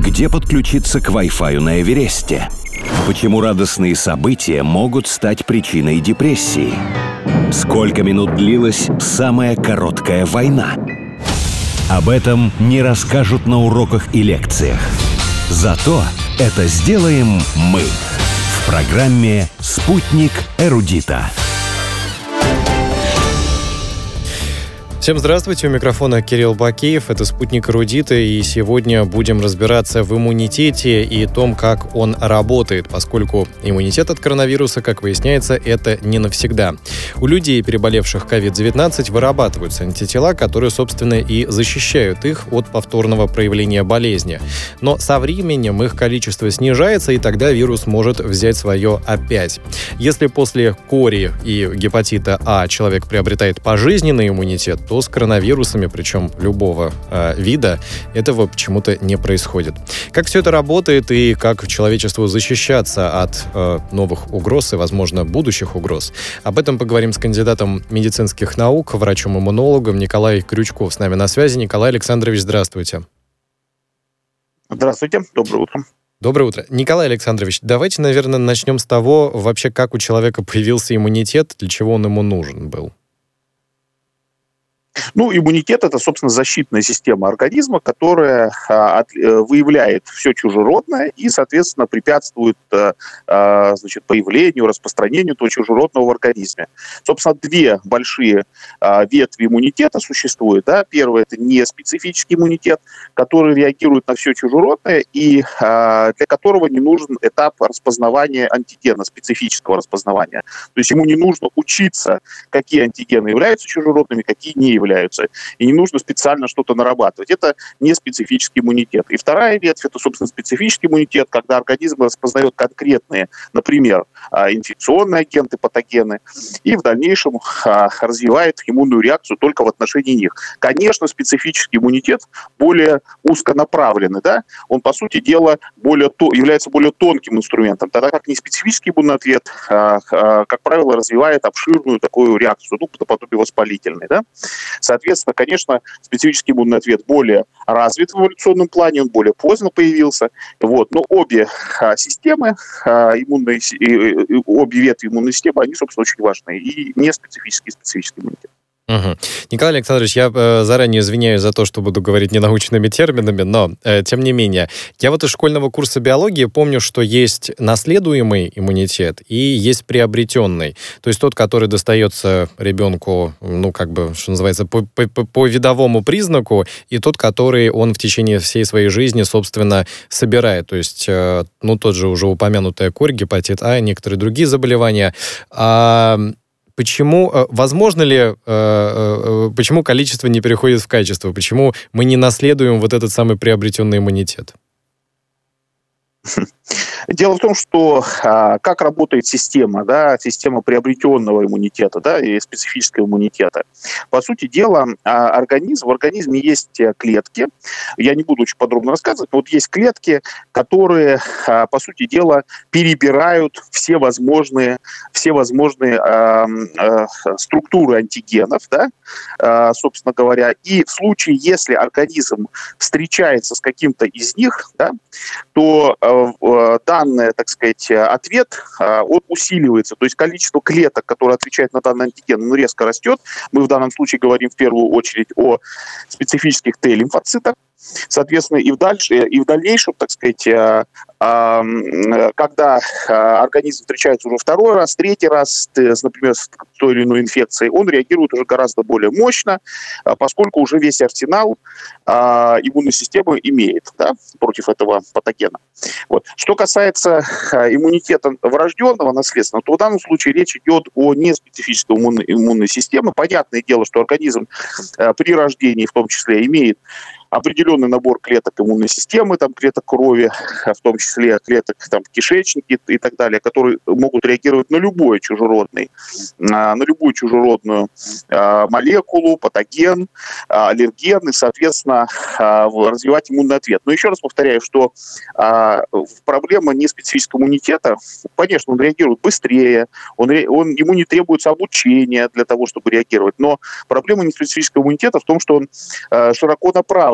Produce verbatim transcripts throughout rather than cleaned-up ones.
Где подключиться к Wi-Fi на Эвересте? Почему радостные события могут стать причиной депрессии? Сколько минут длилась самая короткая война? Об этом не расскажут на уроках и лекциях. Зато это сделаем мы в программе «Спутник эрудита». Всем здравствуйте, у микрофона Кирилл Бакеев, это «Спутник эрудита», и сегодня будем разбираться в иммунитете и том, как он работает, поскольку иммунитет от коронавируса, как выясняется, это не навсегда. У людей, переболевших ковид девятнадцать, вырабатываются антитела, которые, собственно, и защищают их от повторного проявления болезни. Но со временем их количество снижается, и тогда вирус может взять свое опять. Если после кори и гепатита А человек приобретает пожизненный иммунитет, то с коронавирусами, причем любого э, вида, этого почему-то не происходит. Как все это работает и как человечеству защищаться от э, новых угроз и, возможно, будущих угроз? Об этом поговорим с кандидатом медицинских наук, врачом-иммунологом Николай Крючков. С нами на связи. Николай Александрович, здравствуйте. Здравствуйте, доброе утро. Доброе утро. Николай Александрович, давайте, наверное, начнем с того, вообще, как у человека появился иммунитет, для чего он ему нужен был. Ну, иммунитет – это, собственно, защитная система организма, которая а, от, выявляет все чужеродное и, соответственно, препятствует а, а, значит, появлению, распространению этого чужеродного в организме. Собственно, две большие а, ветви иммунитета существуют. Да? Первое – это неспецифический иммунитет, который реагирует на все чужеродное и а, для которого не нужен этап распознавания антигена, специфического распознавания. То есть ему не нужно учиться, какие антигены являются чужеродными, какие не являются. являются, и не нужно специально что-то нарабатывать. Это не специфический иммунитет. И вторая ветвь – это, собственно, специфический иммунитет, когда организм распознает конкретные, например, инфекционные агенты, патогены, и в дальнейшем развивает иммунную реакцию только в отношении них. Конечно, специфический иммунитет более узконаправленный, да? Он, по сути дела, более, является более тонким инструментом, тогда как неспецифический иммунный ответ, как правило, развивает обширную такую реакцию, ну, наподобие воспалительной, да? Соответственно, конечно, специфический иммунный ответ более развит в эволюционном плане, он более поздно появился. Вот. Но обе а, системы, а, иммунные, и, обе ветви иммунной системы, они, собственно, очень важны. И не специфический, и специфический иммунитет. Угу. Николай Александрович, я э, заранее извиняюсь за то, что буду говорить ненаучными терминами, но, э, тем не менее, я вот из школьного курса биологии помню, что есть наследуемый иммунитет и есть приобретенный. То есть тот, который достается ребенку, ну, как бы, что называется, по, по, по видовому признаку, и тот, который он в течение всей своей жизни, собственно, собирает. То есть, э, ну, тот же уже упомянутая корь, гепатит А, некоторые другие заболевания. А Почему, возможно ли, почему количество не переходит в качество? Почему мы не наследуем вот этот самый приобретенный иммунитет? Дело в том, что а, как работает система, да, система приобретенного иммунитета, да, и специфического иммунитета. По сути дела, а, организм, в организме есть клетки, я не буду очень подробно рассказывать, но вот есть клетки, которые, а, по сути дела, перебирают все возможные, все возможные а, а, структуры антигенов, да, а, собственно говоря, и в случае, если организм встречается с каким-то из них, да, то а, данный, так сказать, ответ, он усиливается. То есть количество клеток, которые отвечают на данный антиген, ну, резко растет. Мы в данном случае говорим в первую очередь о специфических Т-лимфоцитах. Соответственно, и в, дальше, и в дальнейшем, так сказать, когда организм встречается уже второй раз, третий раз, например, с той или иной инфекцией, он реагирует уже гораздо более мощно, поскольку уже весь арсенал иммунной системы имеет, да, против этого патогена. Вот. Что касается иммунитета врожденного, наследственного, то в данном случае речь идет о неспецифической иммунной, иммунной системе. Понятное дело, что организм при рождении в том числе имеет определенный набор клеток иммунной системы, там, клеток крови, в том числе клеток там, кишечники и так далее, которые могут реагировать на любой чужеродный, на любую чужеродную молекулу, патоген, аллерген и, соответственно, развивать иммунный ответ. Но еще раз повторяю, что проблема неспецифического иммунитета, конечно, он реагирует быстрее, он, он, ему не требуется обучение для того, чтобы реагировать, но проблема неспецифического иммунитета в том, что он широко направлен.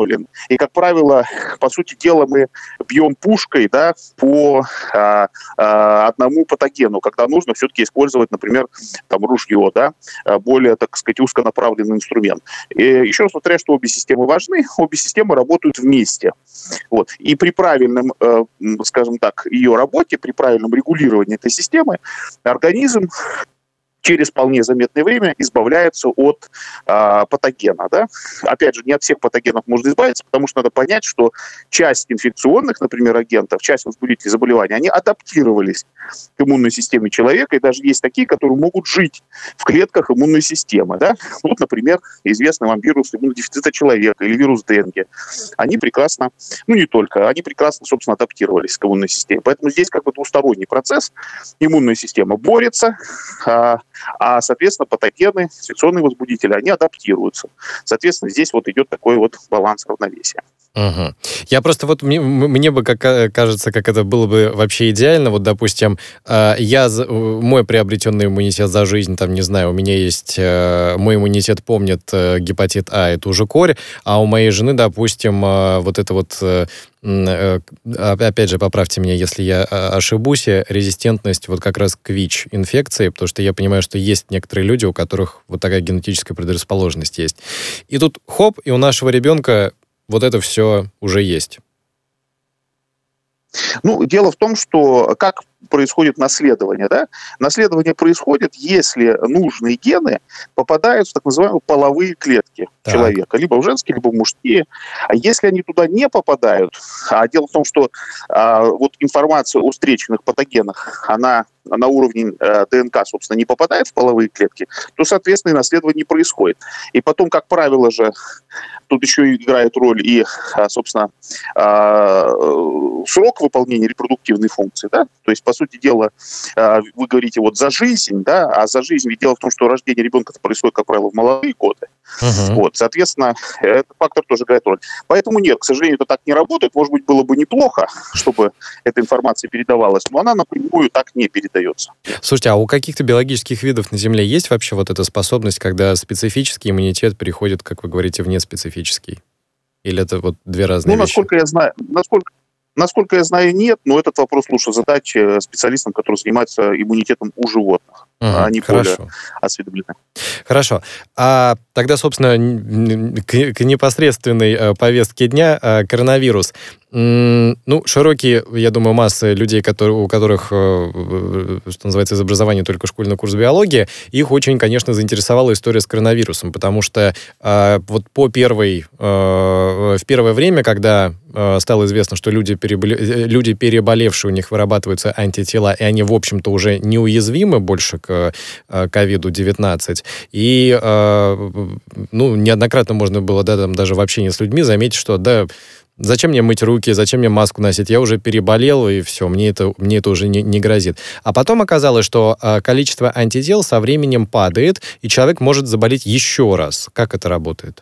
направлены. И, как правило, по сути дела, мы бьем пушкой, да, по а, а, одному патогену, когда нужно все-таки использовать, например, там, ружье, да, более, так сказать, узконаправленный инструмент. И еще раз повторяю, что обе системы важны, обе системы работают вместе. Вот. И при правильном, э, скажем так, ее работе, при правильном регулировании этой системы, организм через вполне заметное время избавляется от э, патогена. Да? Опять же, не от всех патогенов можно избавиться, потому что надо понять, что часть инфекционных, например, агентов, часть возбудителей заболеваний, они адаптировались к иммунной системе человека, и даже есть такие, которые могут жить в клетках иммунной системы. Да? Вот, например, известный вам вирус иммунодефицита человека или вирус Денге. Они прекрасно, ну не только, они прекрасно, собственно, адаптировались к иммунной системе. Поэтому здесь как бы двусторонний процесс. Иммунная система борется, а, а соответственно, патогены, инфекционные возбудители, они адаптируются. Соответственно, здесь вот идет такой вот баланс равновесия. Угу. Я просто вот, мне, мне бы как, кажется, как это было бы вообще идеально. Вот, допустим, я, мой приобретенный иммунитет за жизнь, там, не знаю, у меня есть, мой иммунитет помнит гепатит А, это уже корь, а у моей жены, допустим, вот это вот, опять же, поправьте меня, если я ошибусь, резистентность вот как раз к ВИЧ-инфекции, потому что я понимаю, что есть некоторые люди, у которых вот такая генетическая предрасположенность есть. И тут хоп, и у нашего ребенка вот это все уже есть. Ну, дело в том, что как происходит наследование, да? Наследование происходит, если нужные гены попадают в так называемые половые клетки так. человека, либо в женские, либо в мужские. А если они туда не попадают, а дело в том, что а, вот информация о встреченных патогенах, она на уровне э, ДНК, собственно, не попадает в половые клетки, то, соответственно, и наследование не происходит. И потом, как правило же, тут еще играет роль и, собственно, э, срок выполнения репродуктивной функции, да, то есть, по сути дела, э, вы говорите вот за жизнь, да, а за жизнь, ведь дело в том, что рождение ребенка происходит, как правило, в молодые годы. Uh-huh. Вот, соответственно, этот фактор тоже играет роль. Поэтому нет, к сожалению, это так не работает. Может быть, было бы неплохо, чтобы эта информация передавалась, но она напрямую так не передается. Слушайте, а у каких-то биологических видов на Земле есть вообще вот эта способность, когда специфический иммунитет переходит, как вы говорите, в неспецифический? Или это вот две разные ну, вещи? Насколько я знаю, насколько, насколько я знаю, нет, но этот вопрос лучше задать специалистам, которые занимаются иммунитетом у животных. Угу, они хорошо. Более осведомлены. Хорошо. А тогда, собственно, к, к непосредственной повестке дня коронавирус. Ну, широкие, я думаю, массы людей, которые, у которых, что называется, из образования только школьный курс биологии, их очень, конечно, заинтересовала история с коронавирусом, потому что вот по первой, в первое время, когда стало известно, что люди, переболе... люди переболевшие, у них вырабатываются антитела, и они, в общем-то, уже неуязвимы больше к ковид девятнадцать. И, ну, неоднократно можно было, да, там, даже в общении с людьми заметить, что, да, зачем мне мыть руки, зачем мне маску носить? Я уже переболел, и все, мне это, мне это уже не, не грозит. А потом оказалось, что количество антител со временем падает, и человек может заболеть еще раз. Как это работает?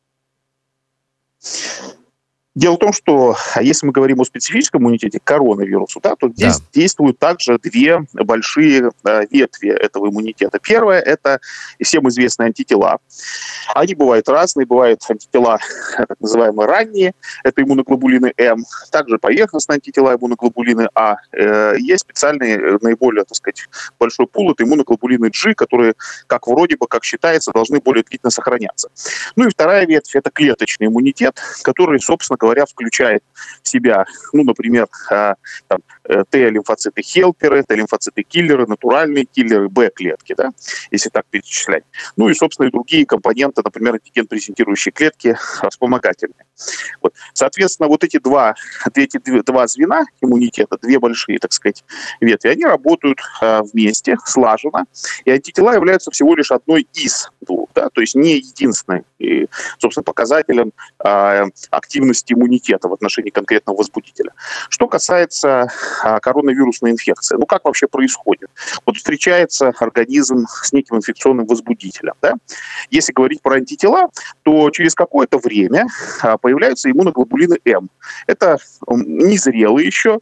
Дело в том, что если мы говорим о специфическом иммунитете, коронавирусу, да, то здесь да. действуют также две большие э, ветви этого иммунитета. Первое – это всем известные антитела. Они бывают разные, бывают антитела так называемые ранние, это иммуноглобулины М, также поверхностные антитела иммуноглобулины А. Э, есть специальные, наиболее, так сказать, большой пул, это иммуноглобулины G, которые, как вроде бы, как считается, должны более длительно сохраняться. Ну и вторая ветвь – это клеточный иммунитет, который, собственно говоря, включает в себя, ну, например, э, там, э, Т-лимфоциты-хелперы, Т-лимфоциты-киллеры, натуральные киллеры, Б-клетки, да, если так перечислять. Ну и, собственно, и другие компоненты, например, антиген-презентирующие клетки, вспомогательные. Вот. Соответственно, вот эти два, эти два звена иммунитета, две большие, так сказать, ветви, они работают э, вместе, слаженно, и антитела являются всего лишь одной из двух, да, то есть не единственной, и, собственно, показателем э, активности иммунитета в отношении конкретного возбудителя. Что касается коронавирусная инфекция. Ну, как вообще происходит? Вот встречается организм с неким инфекционным возбудителем. Да? Если говорить про антитела, то через какое-то время появляются иммуноглобулины М. Это незрелые еще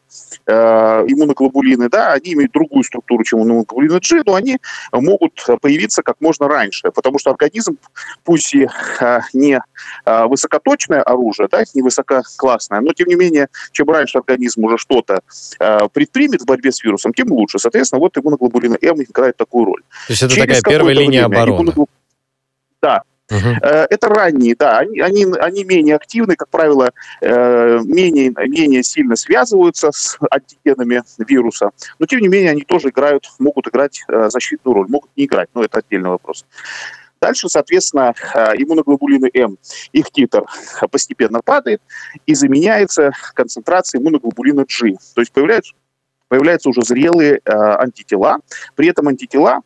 иммуноглобулины, да, они имеют другую структуру, чем иммуноглобулины G, но они могут появиться как можно раньше, потому что организм, пусть и не высокоточное оружие, да, не высококлассное, но тем не менее, чем раньше организм уже что-то предпримет в борьбе с вирусом, тем лучше. Соответственно, вот иммуноглобулины М играют такую роль. То есть это Через такая первая линия время, обороны. Иммуноглоб... Да. Uh-huh. Это ранние, да, они, они, они менее активны, как правило, менее, менее сильно связываются с антигенами вируса, но тем не менее они тоже играют, могут играть защитную роль, могут не играть, но это отдельный вопрос. Дальше, соответственно, иммуноглобулины М, их титр постепенно падает и заменяется концентрацией иммуноглобулина G, то есть появляются появляются уже зрелые э, антитела. При этом антитела,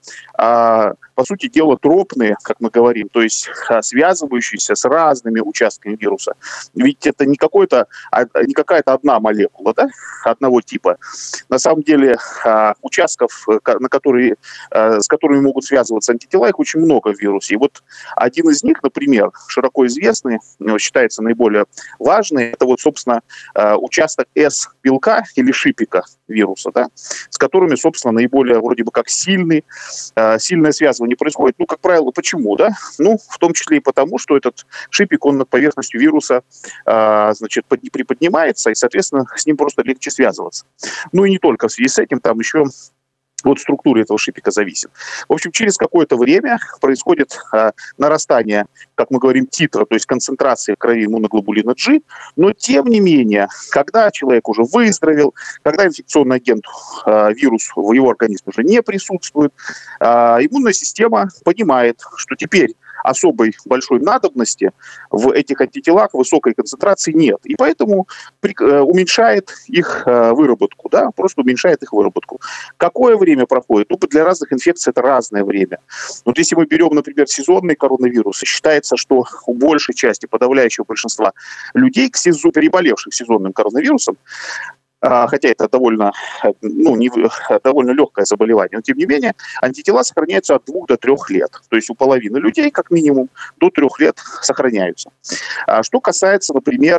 э, по сути дела, тропные, как мы говорим, то есть э, связывающиеся с разными участками вируса. Ведь это не, какой-то, а, не какая-то одна молекула, да, одного типа. На самом деле э, участков, на которые, э, с которыми могут связываться антитела, их очень много в вирусе. И вот один из них, например, широко известный, считается наиболее важный, это вот, собственно, э, участок S-белка или шипика вируса. Да, с которыми, собственно, наиболее вроде бы как сильный, э, сильное связывание происходит. Ну, как правило, почему, да? Ну, в том числе и потому, что этот шипик, он над поверхностью вируса, э, значит, под, приподнимается, и, соответственно, с ним просто легче связываться. Ну, и не только в связи с этим, там еще от структуры этого шипика зависит. В общем, через какое-то время происходит э, нарастание, как мы говорим, титра, то есть концентрации в крови иммуноглобулина G, но тем не менее, когда человек уже выздоровел, когда инфекционный агент, э, вирус в его организме уже не присутствует, э, иммунная система понимает, что теперь особой большой надобности в этих антителах высокой концентрации нет. И поэтому при, э, уменьшает их э, выработку, да, просто уменьшает их выработку. Какое время проходит? Ну, для разных инфекций это разное время. Вот если мы берем, например, сезонные коронавирусы, считается, что у большей части, подавляющего большинства людей, переболевших сезонным коронавирусом, хотя это довольно, ну, не, довольно легкое заболевание, но тем не менее антитела сохраняются от двух до трех лет. То есть у половины людей, как минимум, до трех лет сохраняются. Что касается, например,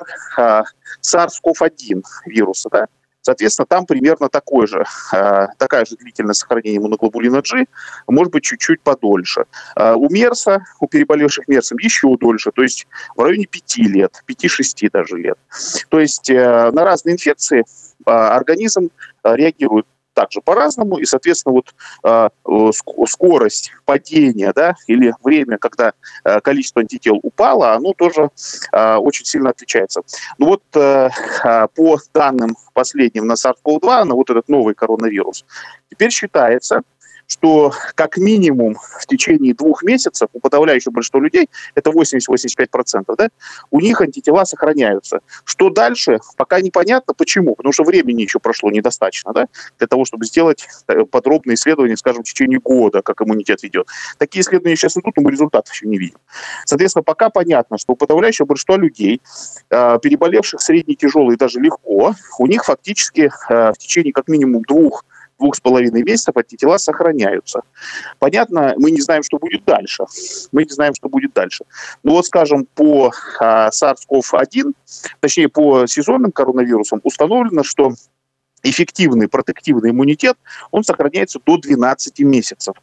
SARS-ков один вируса, да, соответственно, там примерно такой же, такая же длительность сохранения иммуноглобулина G, может быть, чуть-чуть подольше. У мерса, у переболевших мерсом еще дольше, то есть в районе пяти лет, пяти-шести даже лет. То есть на разные инфекции организм реагирует также по-разному, и, соответственно, вот э, скорость падения, да, или время, когда э, количество антител упало, оно тоже э, очень сильно отличается. Ну вот э, по данным последним на SARS-ков два, на вот этот новый коронавирус, теперь считается, что как минимум в течение двух месяцев у подавляющего большинства людей, это восемьдесят-восемьдесят пять процентов, да, у них антитела сохраняются. Что дальше, пока непонятно. Почему? Потому что времени еще прошло недостаточно, да, для того, чтобы сделать подробные исследования, скажем, в течение года, как иммунитет ведет. Такие исследования сейчас идут, но мы результатов еще не видим. Соответственно, пока понятно, что у подавляющего большинства людей, переболевших средне тяжело и даже легко, у них фактически в течение как минимум двух двух с половиной месяцев антитела сохраняются. Понятно, мы не знаем, что будет дальше. Мы не знаем, что будет дальше. Но вот, скажем, по а, SARS-ков один, точнее, по сезонным коронавирусам установлено, что эффективный протективный иммунитет, он сохраняется до двенадцати месяцев.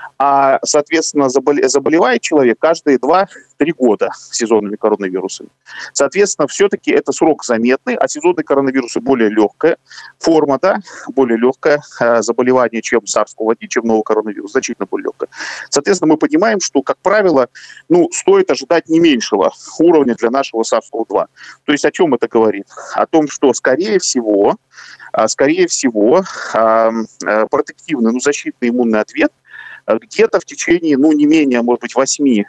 А, соответственно, заболевает человек каждые два-три года сезонными коронавирусами. Соответственно, все-таки это срок заметный, а сезонные коронавирусы более легкая форма, да, более легкое э, заболевание, чем SARS-ков один, чем новый коронавирус, значительно более легкое. Соответственно, мы понимаем, что, как правило, ну, стоит ожидать не меньшего уровня для нашего SARS-ков два. То есть о чем это говорит? О том, что, скорее всего, скорее всего, э, э, протективный, ну, защитный иммунный ответ где-то в течение, ну, не менее, может быть, восьми,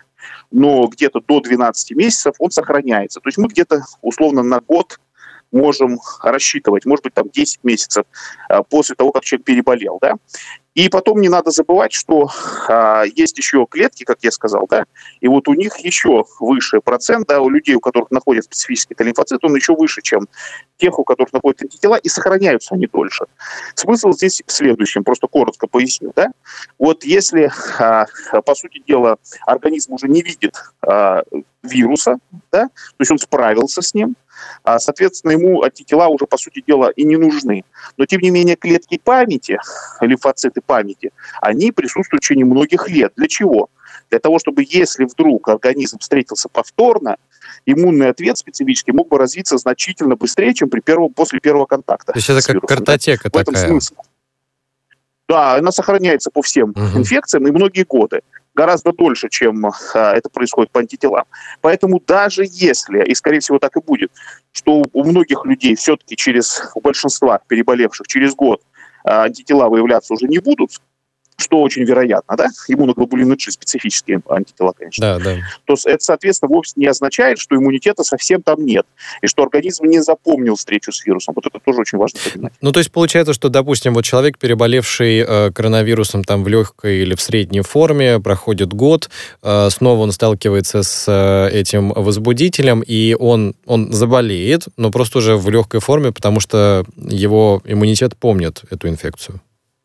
но где-то до двенадцати месяцев он сохраняется. То есть мы где-то, условно, на год можем рассчитывать, может быть, там десять месяцев после того, как человек переболел, да. И потом не надо забывать, что а, есть еще клетки, как я сказал, да, и вот у них еще выше процент, да, у людей, у которых находят специфический лимфоцит, он еще выше, чем тех, у которых находят антитела, и сохраняются они дольше. Смысл здесь в следующем, просто коротко поясню, да. Вот если, а, по сути дела, организм уже не видит а, вируса, да, то есть он справился с ним, а, соответственно, ему антитела уже, по сути дела, и не нужны. Но, тем не менее, клетки памяти, лимфоциты памяти, они присутствуют в течение многих лет. Для чего? Для того, чтобы, если вдруг организм встретился повторно, иммунный ответ специфический мог бы развиться значительно быстрее, чем при первом, после первого контакта. То есть это как вирусом, картотека да? такая. В этом смысл. Да, она сохраняется по всем угу. инфекциям и многие годы. Гораздо дольше, чем а, это происходит по антителам. Поэтому даже если, и скорее всего так и будет, что у многих людей все-таки через, у большинства переболевших через год а, антитела выявляться уже не будут, что очень вероятно, да, иммуноглобулины G, специфические антитела, конечно, да, да. то это, соответственно, вовсе не означает, что иммунитета совсем там нет, и что организм не запомнил встречу с вирусом. Вот это тоже очень важно понимать. Ну, то есть получается, что, допустим, вот человек, переболевший э, коронавирусом там в легкой или в средней форме, проходит год, э, снова он сталкивается с э, этим возбудителем, и он, он заболеет, но просто уже в легкой форме, потому что его иммунитет помнит эту инфекцию.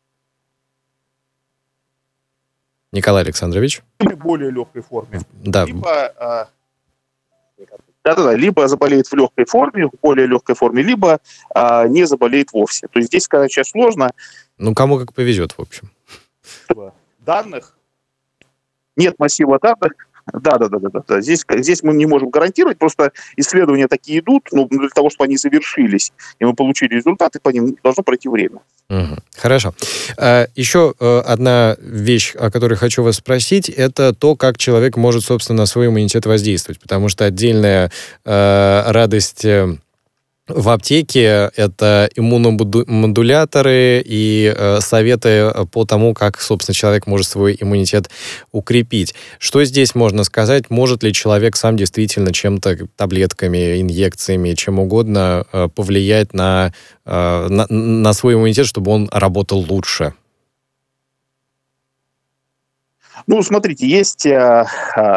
Николай Александрович. В более легкой форме. Да. Либо, а... Да-да-да, либо заболеет в легкой форме, в более легкой форме, либо а, не заболеет вовсе. То есть здесь, сказать сейчас сложно. Ну, кому как повезет, в общем. Данных. Нет массива данных. Да-да-да. Здесь, здесь мы не можем гарантировать, просто исследования такие идут, но для того, чтобы они завершились, и мы получили результаты, по ним должно пройти время. Угу. Хорошо. А, еще а, одна вещь, о которой хочу вас спросить, это то, как человек может, собственно, на свой иммунитет воздействовать, потому что отдельная а, радость... В аптеке это иммуномодуляторы и э, советы по тому, как, собственно, человек может свой иммунитет укрепить. Что здесь можно сказать? Может ли человек сам действительно чем-то, таблетками, инъекциями, чем угодно э, повлиять на, э, на, на свой иммунитет, чтобы он работал лучше? Ну, смотрите, есть... Э,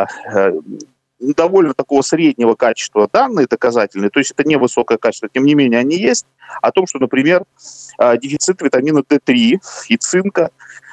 э, довольно такого среднего качества данные доказательные, то есть это не высокое качество, тем не менее они есть, о том, что, например, дефицит витамина дэ три и цинка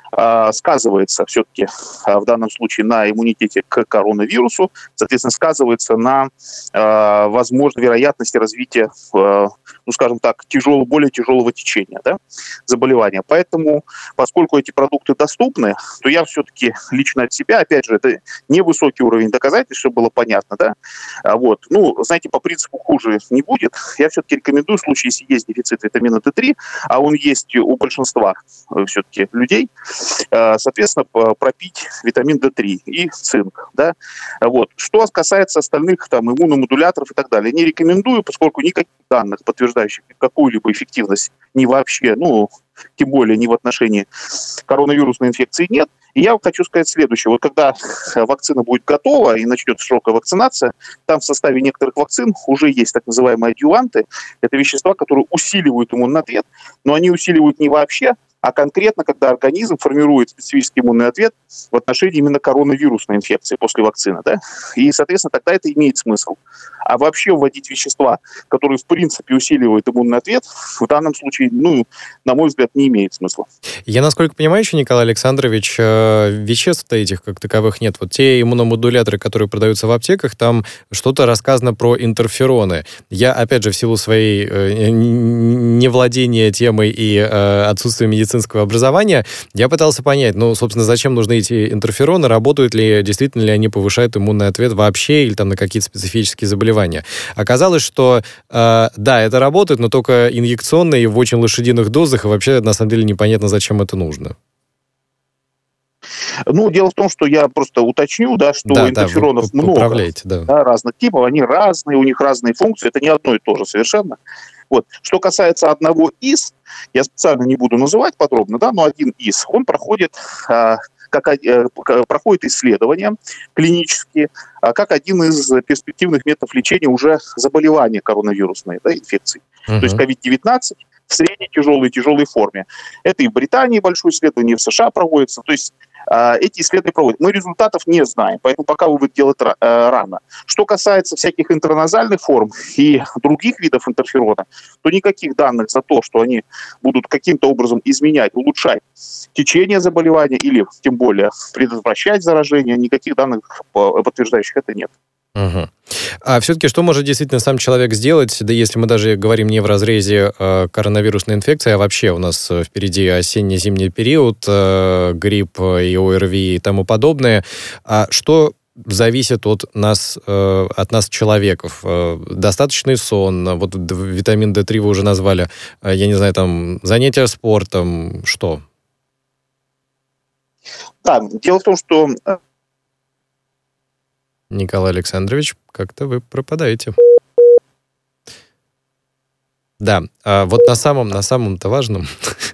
сказывается все-таки в данном случае на иммунитете к коронавирусу, соответственно, сказывается на возможной вероятности развития, ну, скажем так, тяжелого, более тяжелого течения, да, заболевания. Поэтому, поскольку эти продукты доступны, то я все-таки лично от себя, опять же, это невысокий уровень доказательств, чтобы было понятно, да, вот, ну, знаете, по принципу хуже не будет, я все-таки рекомендую, в случае, если есть дефицит витамина дэ три, а он есть у большинства все-таки людей, соответственно, пропить витамин дэ три и цинк, да, вот. Что касается остальных, там, иммуномодуляторов и так далее, не рекомендую, поскольку никаких данных, подтверждающих какую-либо эффективность ни вообще, ну, тем более не в отношении коронавирусной инфекции нет. И я хочу сказать следующее. Вот когда вакцина будет готова и начнется широкая вакцинация, там в составе некоторых вакцин уже есть так называемые адъюванты. Это вещества, которые усиливают иммунный ответ, но они усиливают не вообще, а конкретно, когда организм формирует специфический иммунный ответ в отношении именно коронавирусной инфекции после вакцины, да, и, соответственно, тогда это имеет смысл. А вообще вводить вещества, которые, в принципе, усиливают иммунный ответ, в данном случае, ну, на мой взгляд, не имеет смысла. Я, насколько понимаю, еще, Николай Александрович, веществ-то этих как таковых нет. Вот те иммуномодуляторы, которые продаются в аптеках, там что-то рассказано про интерфероны. Я, опять же, в силу своей э, невладения темой и э, отсутствия медицинского образования, я пытался понять, ну, собственно, зачем нужны эти интерфероны, работают ли, действительно ли они повышают иммунный ответ вообще или там на какие-то специфические заболевания. Оказалось, что э, да, это работает, но только инъекционно и в очень лошадиных дозах, и вообще, на самом деле, непонятно, зачем это нужно. Ну, дело в том, что я просто уточню, да, что да, интерферонов да, много, да. Да, разных типов, они разные, у них разные функции, это не одно и то же совершенно. Вот. Что касается одного из, я специально не буду называть подробно, да, но один из, он проходит, а, как, а, проходит исследования клинические, а, как один из перспективных методов лечения уже заболевания коронавирусной, да, инфекции. Uh-huh. То есть ковид девятнадцать, в средней тяжелой и тяжелой форме. Это и в Британии большое исследование, и в США проводится. То есть эти исследования проводят. Мы результатов не знаем, поэтому пока вывод делать рано. Что касается всяких интраназальных форм и других видов интерферона, то никаких данных за то, что они будут каким-то образом изменять, улучшать течение заболевания или, тем более, предотвращать заражение, никаких данных, подтверждающих это, нет. Угу. А все-таки что может действительно сам человек сделать, да если мы даже говорим не в разрезе э, коронавирусной инфекции, а вообще у нас впереди осенне-зимний период, э, грипп и ОРВИ и тому подобное. А что зависит от нас, э, от нас человеков? Э, достаточный сон, вот витамин дэ три вы уже назвали, э, я не знаю, там, занятия спортом, что? Да, дело в том, что... Николай Александрович, как-то вы пропадаете. Да, а вот на самом, на самом-то важном...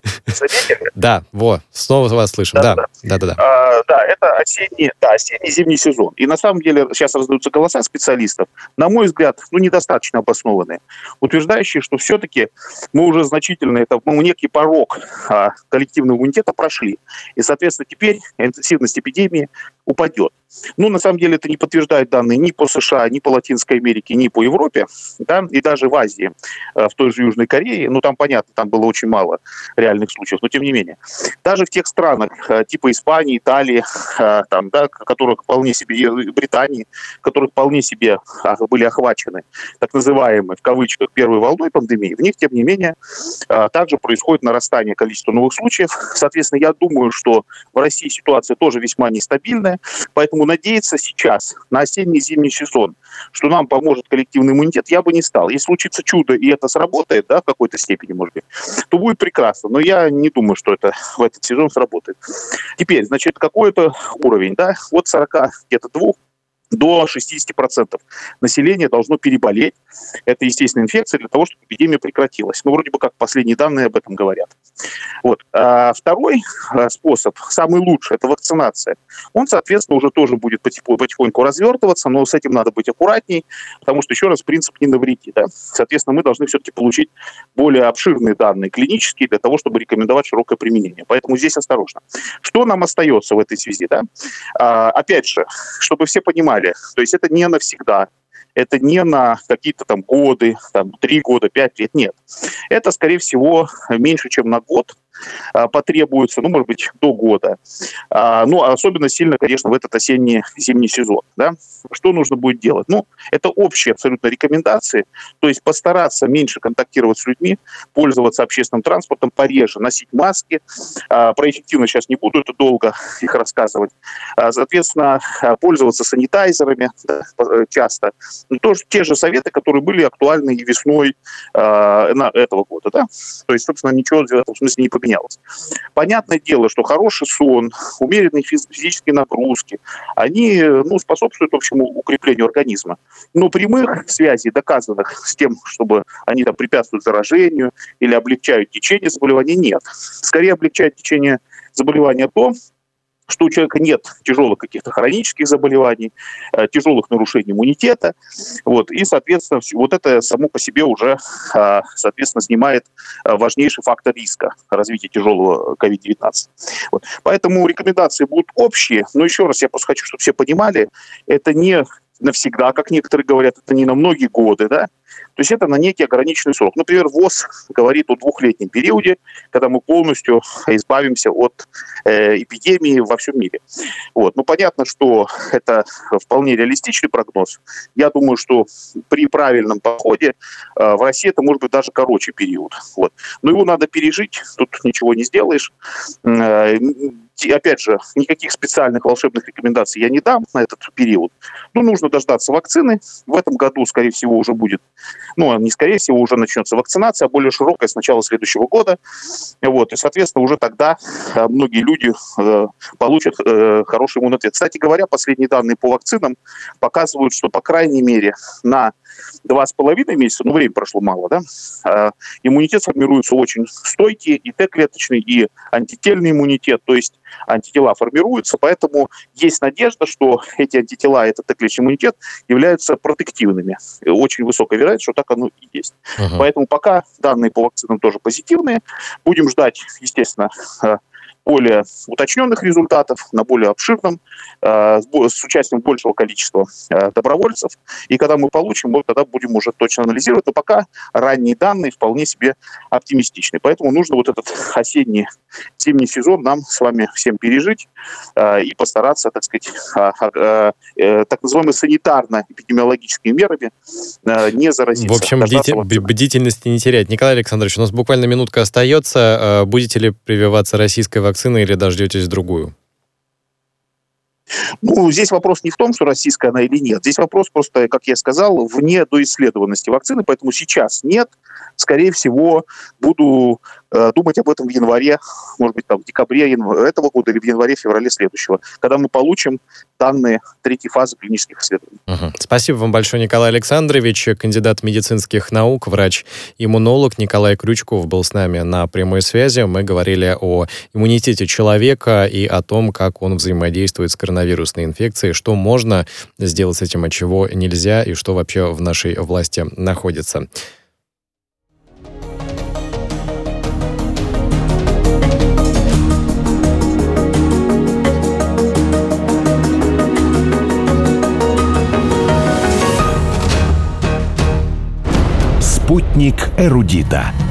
Да, во, снова вас слышим. Да, да, да. Да, а, да это осенний, да, осенне-зимний сезон. И на самом деле сейчас раздаются голоса специалистов, на мой взгляд, ну, недостаточно обоснованные, утверждающие, что все-таки мы уже значительно, это ну, некий порог а, коллективного иммунитета прошли. И, соответственно, теперь интенсивность эпидемии упадет. Ну, на самом деле, это не подтверждают данные ни по США, ни по Латинской Америке, ни по Европе, да, и даже в Азии, в той же Южной Корее. Ну, там, понятно, там было очень мало реальных случаев, но тем не менее. Даже в тех странах, типа Испании, Италии, там, да, которых вполне себе, Британии, которых вполне себе были охвачены так называемой, в кавычках, первой волной пандемии, в них, тем не менее, также происходит нарастание количества новых случаев. Соответственно, я думаю, что в России ситуация тоже весьма нестабильная, поэтому надеяться сейчас на осенне-зимний сезон, что нам поможет коллективный иммунитет, я бы не стал. Если случится чудо, и это сработает, да, в какой-то степени, может быть, то будет прекрасно. Но я не думаю, что это в этот сезон сработает. Теперь, значит, какой-то уровень, да, от сорока где-то двух до шестидесяти процентов населения должно переболеть этой естественной инфекцией для того, чтобы эпидемия прекратилась. Ну, вроде бы как последние данные об этом говорят. Вот. А второй способ, самый лучший, это вакцинация. Он, соответственно, уже тоже будет потихоньку развертываться, но с этим надо быть аккуратней, потому что, еще раз, принцип не навреди. Да? Соответственно, мы должны все-таки получить более обширные данные клинические для того, чтобы рекомендовать широкое применение. Поэтому здесь осторожно. Что нам остается в этой связи? Да? А, опять же, чтобы все понимали, то есть это не навсегда, это не на какие-то там годы, там, три года, пять лет, нет. Это, скорее всего, меньше, чем на год а, потребуется, ну, может быть, до года. А, ну, особенно сильно, конечно, в этот осенне-зимний сезон. Да? Что нужно будет делать? Ну, это общие абсолютно рекомендации, то есть постараться меньше контактировать с людьми, пользоваться общественным транспортом, пореже носить маски. А, про эффективность сейчас не буду, это долго их рассказывать. А, соответственно, пользоваться санитайзерами да, часто. Ну, тоже те же советы, которые были актуальны и весной э, на этого года. Да? То есть, собственно, ничего в этом смысле не поменялось. Понятное дело, что хороший сон, умеренные физические нагрузки, они ну, способствуют общему укреплению организма. Но прямых связей, доказанных с тем, чтобы они там, препятствуют заражению или облегчают течение заболевания, нет. Скорее облегчает течение заболевания то, что у человека нет тяжелых каких-то хронических заболеваний, э, тяжелых нарушений иммунитета. Вот, и, соответственно, вот это само по себе уже, э, соответственно, снимает э, важнейший фактор риска развития тяжелого ковид девятнадцать. Вот. Поэтому рекомендации будут общие, но еще раз я просто хочу, чтобы все понимали, это не навсегда, как некоторые говорят, это не на многие годы, да, то есть это на некий ограниченный срок. Например, ВОЗ говорит о двухлетнем периоде, когда мы полностью избавимся от э, эпидемии во всем мире. Вот. Ну, понятно, что это вполне реалистичный прогноз. Я думаю, что при правильном подходе э, в России это может быть даже короче период. Вот. Но его надо пережить, тут ничего не сделаешь. Э, Опять же, никаких специальных волшебных рекомендаций я не дам на этот период. Ну, нужно дождаться вакцины. В этом году, скорее всего, уже будет, ну, не скорее всего, уже начнется вакцинация, а более широкая с начала следующего года. Вот. И, соответственно, уже тогда многие люди э, получат э, хороший иммунитет. Кстати говоря, последние данные по вакцинам показывают, что, по крайней мере, на два с половиной месяца, ну, время прошло мало, да, э, иммунитет формируется очень стойкий, и Т-клеточный, и антительный иммунитет. То есть антитела формируются, поэтому есть надежда, что эти антитела, этот Т-клеточный иммунитет являются протективными. Очень высокая вероятность, что так оно и есть. Uh-huh. Поэтому пока данные по вакцинам тоже позитивные. Будем ждать, естественно, более уточненных результатов на более обширном, э, с участием большего количества э, добровольцев. И когда мы получим, вот тогда будем уже точно анализировать. Но пока ранние данные вполне себе оптимистичны. Поэтому нужно вот этот осенний зимний сезон нам с вами всем пережить э, и постараться, так сказать, э, э, э, так называемыми санитарно-эпидемиологическими мерами э, не заразиться. В общем, бдитель, бдительности не терять. Николай Александрович, у нас буквально минутка остается. Будете ли прививаться российской вакциной или дождетесь другую? Ну, здесь вопрос не в том, что российская она или нет. Здесь вопрос просто, как я сказал, вне доисследованности вакцины, поэтому сейчас нет. Скорее всего, буду э, думать об этом в январе, может быть, там, в декабре январе этого года или в январе-феврале следующего, когда мы получим данные третьей фазы клинических исследований. Угу. Спасибо вам большое, Николай Александрович, кандидат медицинских наук, врач-иммунолог Николай Крючков был с нами на прямой связи. Мы говорили о иммунитете человека и о том, как он взаимодействует с коронавирусной инфекцией, что можно сделать с этим, а чего нельзя, и что вообще в нашей власти находится. Спутник эрудита.